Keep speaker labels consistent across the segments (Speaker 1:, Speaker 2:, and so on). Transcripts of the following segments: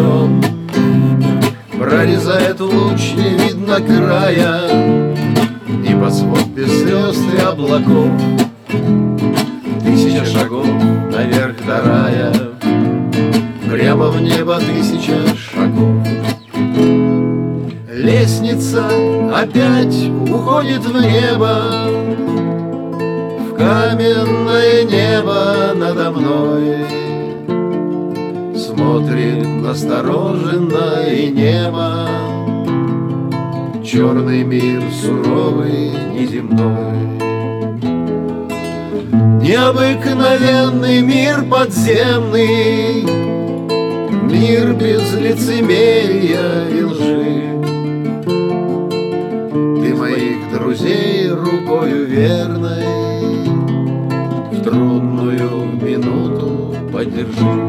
Speaker 1: мечом. Прорезает луч, не видно края, небосвод без звезд и облаков. 1000 шагов наверх до рая, прямо в небо 1000 шагов. Лестница опять уходит в небо, в каменное небо надо мной. Смотрит настороженно и небо, черный мир суровый, неземной. Необыкновенный мир подземный, мир без лицемерия и лжи. Ты моих друзей рукою верной в трудную минуту поддержи.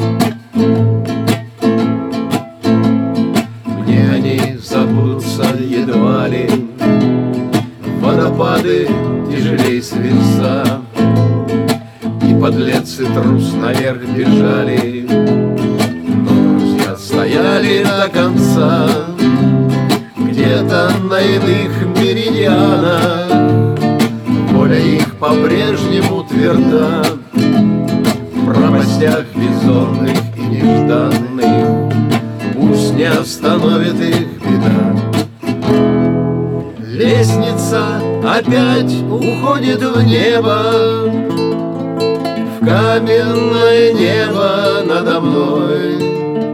Speaker 1: Мне они забудутся едва ли, водопады тяжелей свинца. И подлец и трус наверх бежали, но друзья стояли до конца. Где-то на иных меридианах воля их по-прежнему тверда. В пропастях бездонных и нежданных пусть не остановит их беда. Лестница опять уходит в небо, в каменное небо надо мной.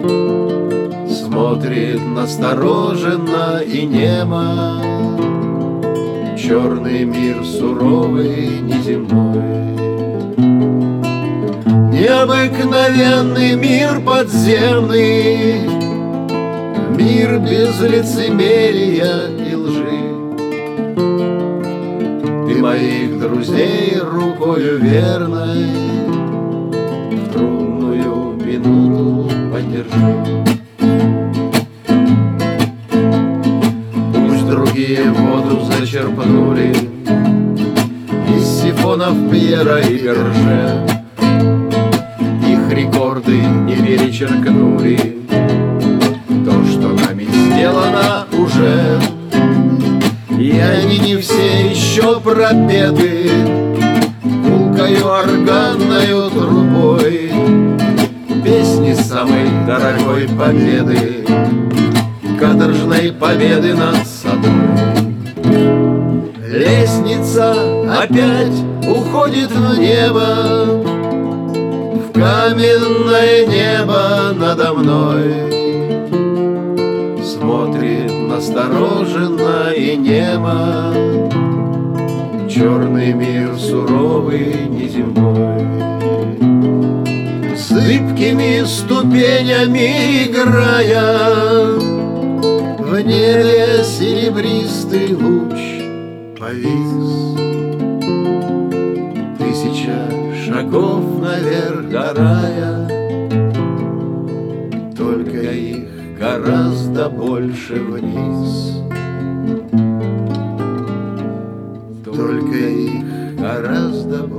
Speaker 1: Смотрит настороженно и немо, черный мир суровый, неземной. Необыкновенный мир подземный, мир без лицемерия и лжи. Ты моих друзей рукою верной в трудную минуту поддержи. Другие воду зачерпнули из сифонов Пьера и Берже. Их рекорды не перечеркнули то, что нами сделано уже. И они не все еще пропеты гулкою органною трубой. Песни самой дорогой победы, каторжной победы над собой. Лестница опять уходит в небо, в каменное небо надо мной. Смотрит настороженно и немо, черный мир суровый, неземной. Зыбкими ступенями играя, в небе серебристый луч повис. 1000 шагов наверх до рая, только их гораздо больше вниз. Только их гораздо больше.